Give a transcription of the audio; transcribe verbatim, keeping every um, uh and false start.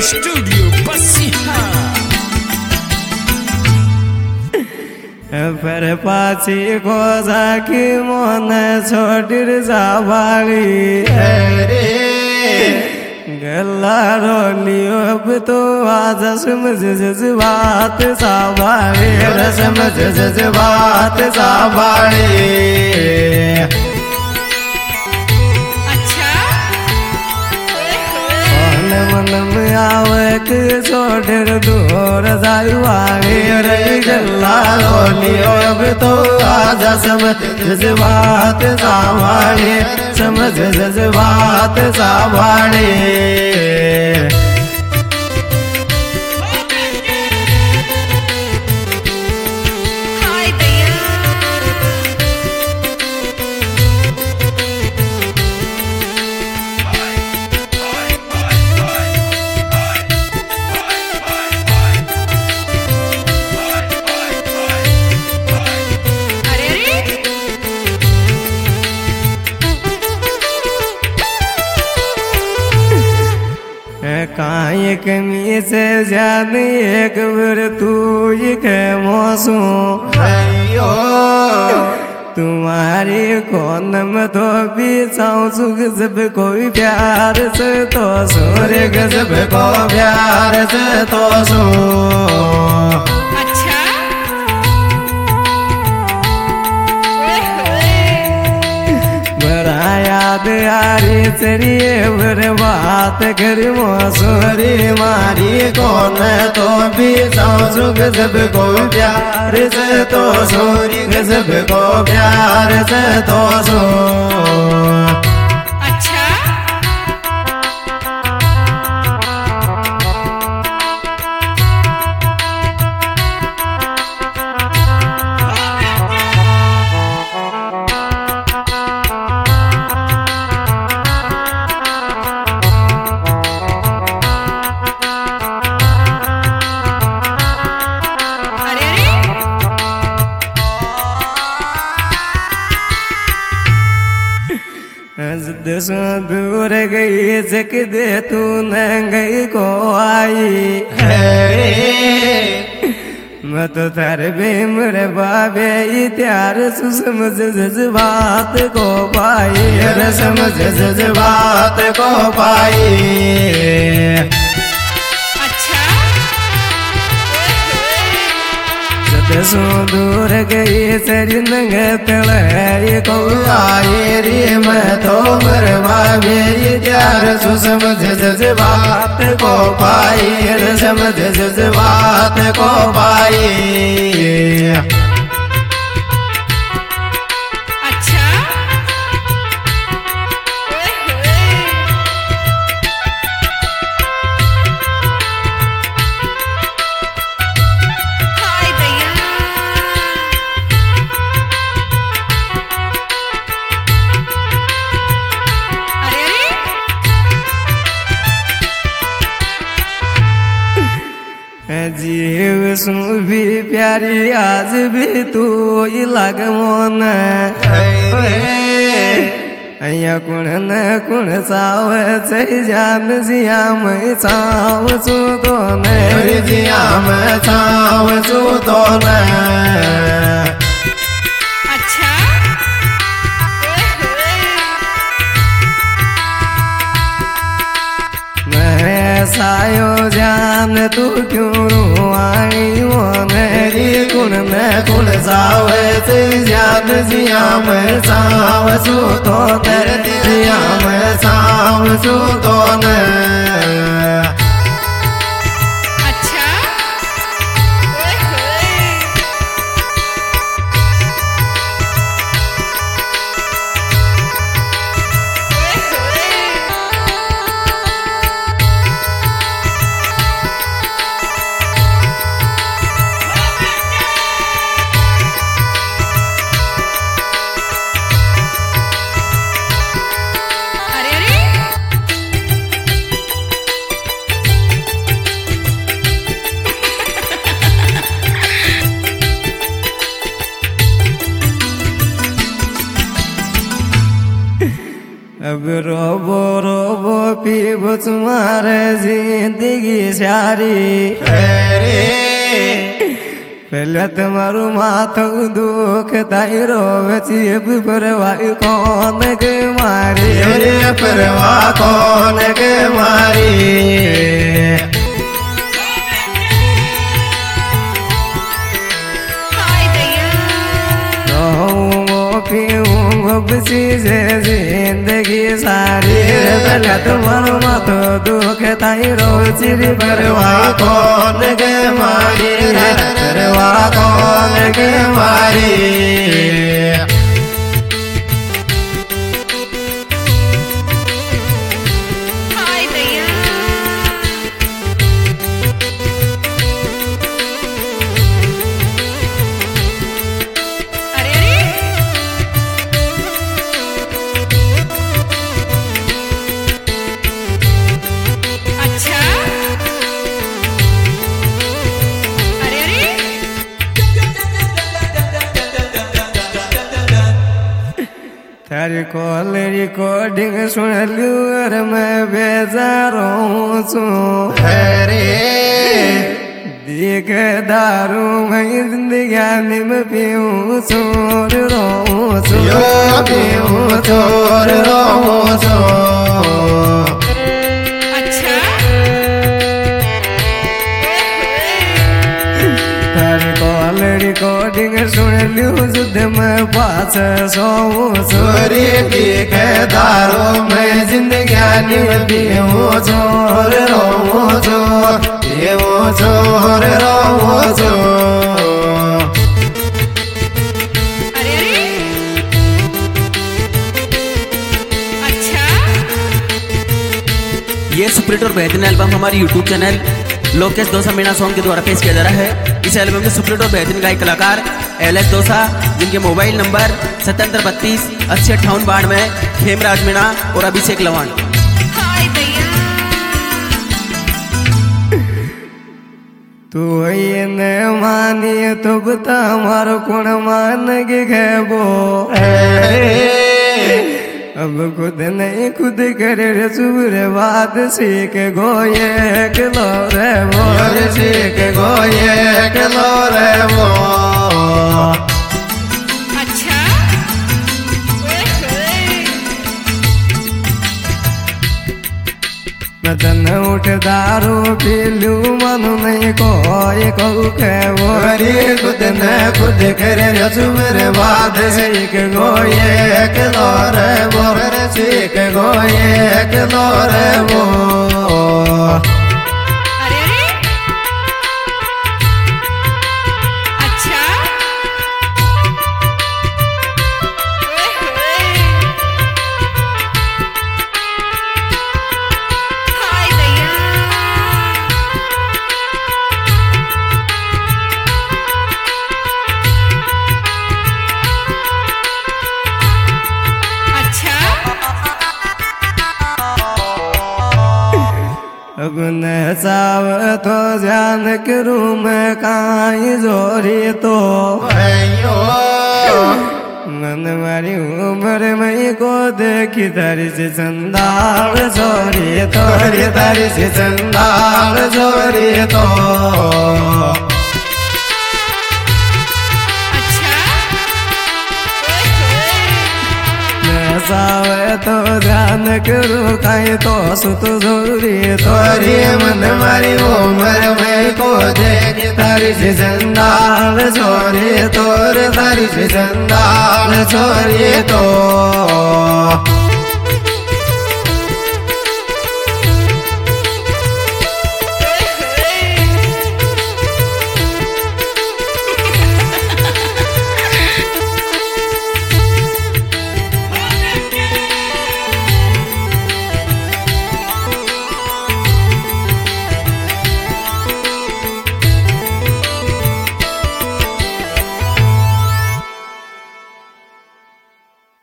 Studio बसिहा पर पाची को जाकी मन छोटिर जावाली रे गला रोलियो अब तो आज समझ जज्बात सावाली समझ जज्बात सावाली मन में आवक छोड़ दूर जावाली रे गला रोलियो अब तो आज समझ जज्बात सावाली समझ जज्बात सावाली काये कमी से ज्यादा एक बार तू ही के मौसम तुम्हारी कौन में तो बिछाऊं सुख सब कोई प्यार से तो सूर्य गजब को प्यार से तो सो याद यारी चरिए बर बात कर मोसोरी मारी कौन तो भी सुख सब को प्यार से तो सोरी सब को प्यार से तो सो दसों दूर गई जक दे तू न गई को आई मैं तो तारे बेमर बाबे त्यार सुसमझ जज्बात को पाई समझ जज्बात को पाई दसों दूर गई सरी नंग तलाई को आई रे मैं तो मरवा मेरी प्यार सु समझ जज्बात को पाई समझ जज्बात को पाई जीव सु भी प्यारी आज भी तू ही लग मन अया कुण न कुण साव से जान जिया मैं साव सु तो न जिया मैं साव सु तो न सायो जान तू क्यों रुआई वो मेरी कुण न कुण सावे से जान जिया मैं साव सु तो तेरे जिया मैं साव सु तो न अब रोबो रोबो पीबो तुम्हारे जिंदगी सारी रे पहले तुम्हारू माथो दुख ताइरो बचिए परवाह कौन के मारी रे परवाह कौन के मारी बसी से जिंदगी सारी पहले तुम्हारू माथो दुख ताइरो चिरी परवाह कौन के मारी परवाह कौन के मारी थारी कॉल रिकॉर्डिंग सुन लू और मैं बेजारों सू रे देख दारू मैं जिंदगी में पीऊं चोर रो सो यो पीऊं चोर रो सो रिकॉर्डिंग सुन लू जुद में पास सो चोरी की दारो मैं जिंदगी में पीऊं चोर रो सो पीऊं चोर रो सो ये सुपरहिट और बेहतरीन एल्बम हमारे YouTube channel Lokesh Dosa Meena song के द्वारा पेश किया जा रहा है। इस एल्बम के सुपरहिट और बेहतरीन गायक कलाकार एल एस दोसा, जिनके मोबाइल नंबर सतहत्तर बत्तीस अस्सी अट्ठावन बानवे, हेमराज मीणा और अभिषेक लवान। तू ये न मानी तो बता मारो कौन मान के खेबो अब खुद नहीं खुद करे रे सुबह बात सीख गोये कलो रे वो सीख गोये कलो रे वो मदन उठ दारू पीलू मन नहीं कोई कहू के वो खुद न खुद करे रे सुबह बात सीख गोये कलो रे वो सीख गोये कलो रे वो अगुन साव तो जान करूं मैं काई जोरी तो मन मारी उम्र में को देखी तारी से चंदाल जोरी तो तारी से चंदाल जोरी तो सावे तो ध्यान करूं काई तो सुत जोरी तोरी मन मारी उम्र में को देख तारी से चंदाल जोरी तोर तारी से चंदाल जोरी तो